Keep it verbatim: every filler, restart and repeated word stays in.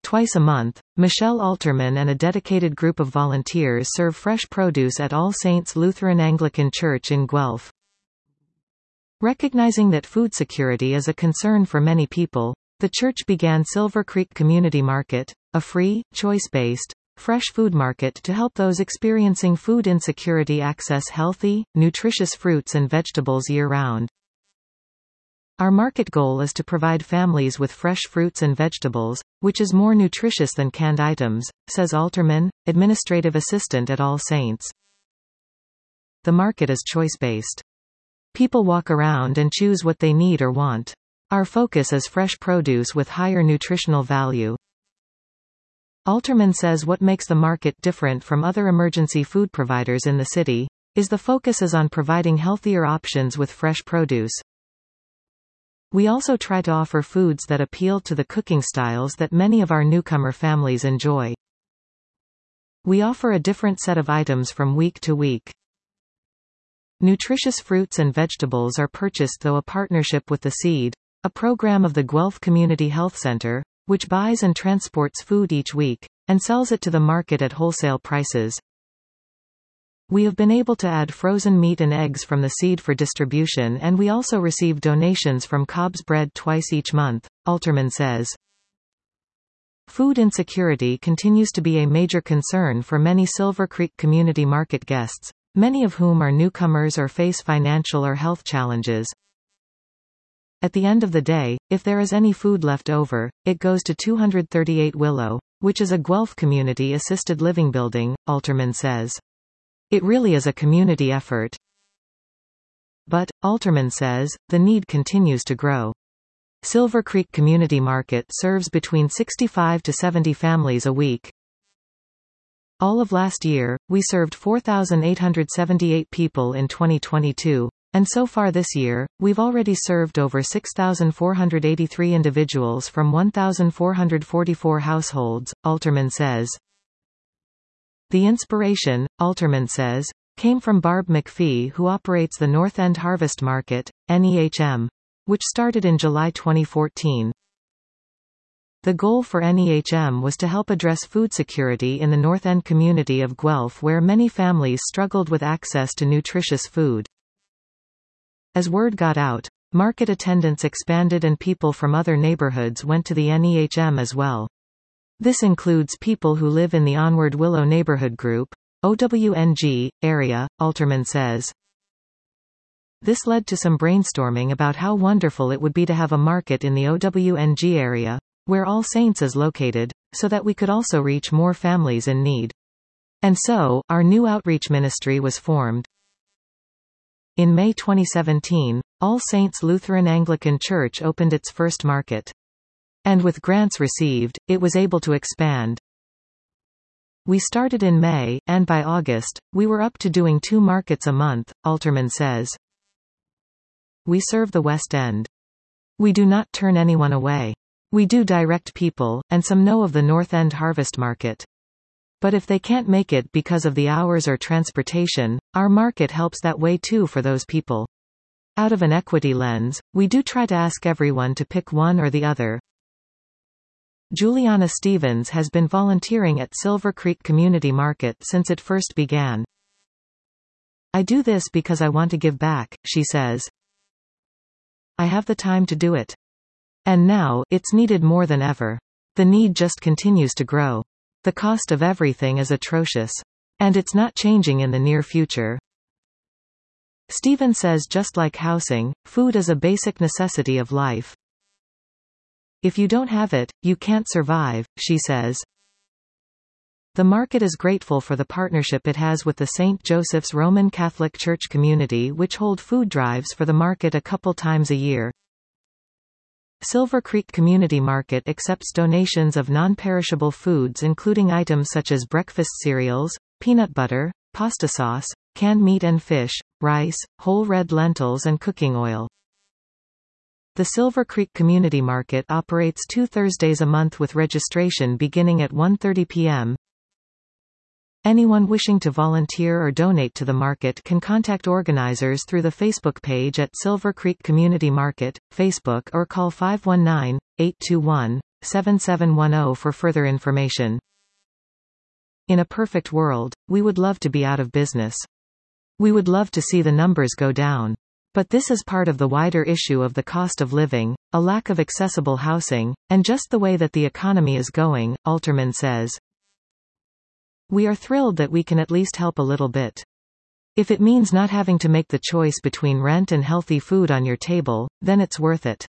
Twice a month, Michelle Alterman and a dedicated group of volunteers serve fresh produce at All Saints Lutheran Anglican Church in Guelph. Recognizing that food security is a concern for many people, the church began Silver Creek Community Market, a free, choice-based, fresh food market to help those experiencing food insecurity access healthy, nutritious fruits and vegetables year-round. Our market goal is to provide families with fresh fruits and vegetables, which is more nutritious than canned items, says Alterman, administrative assistant at All Saints. The market is choice-based. People walk around and choose what they need or want. Our focus is fresh produce with higher nutritional value. Alterman says what makes the market different from other emergency food providers in the city is the focus is on providing healthier options with fresh produce. We also try to offer foods that appeal to the cooking styles that many of our newcomer families enjoy. We offer a different set of items from week to week. Nutritious fruits and vegetables are purchased through a partnership with The Seed, a program of the Guelph Community Health Center, which buys and transports food each week, and sells it to the market at wholesale prices. We have been able to add frozen meat and eggs from The Seed for distribution, and we also receive donations from Cobb's Bread twice each month, Alterman says. Food insecurity continues to be a major concern for many Silver Creek Community Market guests, many of whom are newcomers or face financial or health challenges. At the end of the day, if there is any food left over, it goes to two thirty-eight Willow, which is a Guelph community assisted living building, Alterman says. It really is a community effort. But, Alterman says, the need continues to grow. Silver Creek Community Market serves between sixty-five to seventy families a week. All of last year, we served four thousand eight hundred seventy-eight people in twenty twenty-two. And so far this year, we've already served over six thousand four hundred eighty-three individuals from one thousand four hundred forty-four households, Alterman says. The inspiration, Alterman says, came from Barb McPhee, who operates the North End Harvest Market, N E H M, which started in July twenty fourteen. The goal for N E H M was to help address food security in the North End community of Guelph, where many families struggled with access to nutritious food. As word got out, market attendance expanded and people from other neighborhoods went to the N E H M as well. This includes people who live in the Onward Willow neighborhood group, O W N G, area, Alterman says. This led to some brainstorming about how wonderful it would be to have a market in the O W N G area, where All Saints is located, so that we could also reach more families in need. And so, our new outreach ministry was formed. In May twenty seventeen, All Saints Lutheran Anglican Church opened its first market. And with grants received, it was able to expand. We started in May, and by August, we were up to doing two markets a month, Alterman says. We serve the West End. We do not turn anyone away. We do direct people, and some know of the North End Harvest Market. But if they can't make it because of the hours or transportation, our market helps that way too for those people. Out of an equity lens, we do try to ask everyone to pick one or the other. Juliana Stevens has been volunteering at Silver Creek Community Market since it first began. I do this because I want to give back, she says. I have the time to do it. And now, it's needed more than ever. The need just continues to grow. The cost of everything is atrocious. And it's not changing in the near future. Stevens says just like housing, food is a basic necessity of life. If you don't have it, you can't survive, she says. The market is grateful for the partnership it has with the Saint Joseph's Roman Catholic Church community, which hold food drives for the market a couple times a year. Silver Creek Community Market accepts donations of non-perishable foods including items such as breakfast cereals, peanut butter, pasta sauce, canned meat and fish, rice, whole red lentils and cooking oil. The Silver Creek Community Market operates two Thursdays a month with registration beginning at one thirty p m Anyone wishing to volunteer or donate to the market can contact organizers through the Facebook page at Silver Creek Community Market, Facebook, or call five one nine, eight two one, seven seven one zero for further information. In a perfect world, we would love to be out of business. We would love to see the numbers go down. But this is part of the wider issue of the cost of living, a lack of accessible housing, and just the way that the economy is going, Alterman says. We are thrilled that we can at least help a little bit. If it means not having to make the choice between rent and healthy food on your table, then it's worth it.